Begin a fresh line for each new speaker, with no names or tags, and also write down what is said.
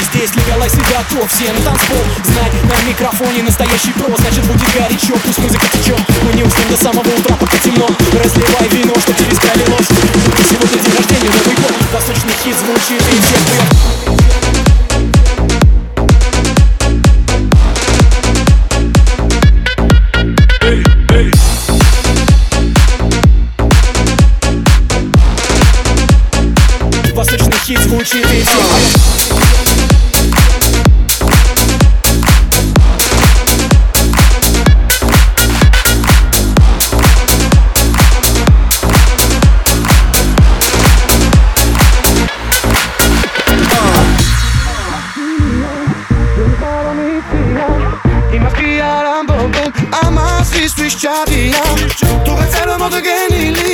здесь, легалайз и готов. Все на танцпол, знай, на микрофоне настоящий про. Значит будет горячо, пусть музыка течет. Мы не уснем до самого утра, пока темно. Разливай вино, что через край лилось. Сегодня день рождения, Новый год. Восточный хит звучит и всех прет. Восточный хит звучит и всех прет.
Il m'a pris à la bombe, à ma fille, suis-je Tu retiens le monde gagné.